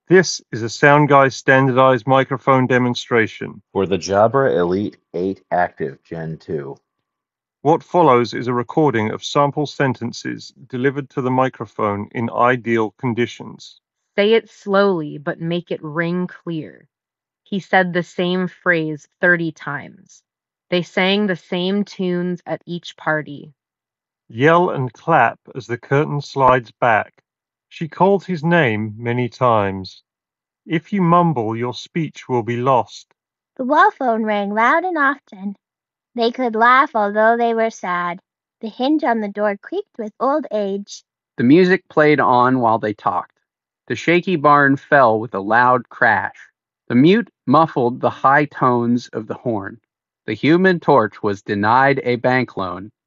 This is a SoundGuy standardized microphone demonstration. For the Jabra Elite 8 Active Gen 2. What follows is a recording of sample sentences delivered to the microphone in ideal conditions. Say it slowly, but make it ring clear. He said the same phrase 30 times. They sang the same tunes at each party. Yell and clap as the curtain slides back. She called his name many times. If you mumble, your speech will be lost. The wall phone rang loud and often. They could laugh although they were sad. The hinge on the door creaked with old age. The music played on while they talked. The shaky barn fell with a loud crash. The mute muffled the high tones of the horn. The Human Torch was denied a bank loan.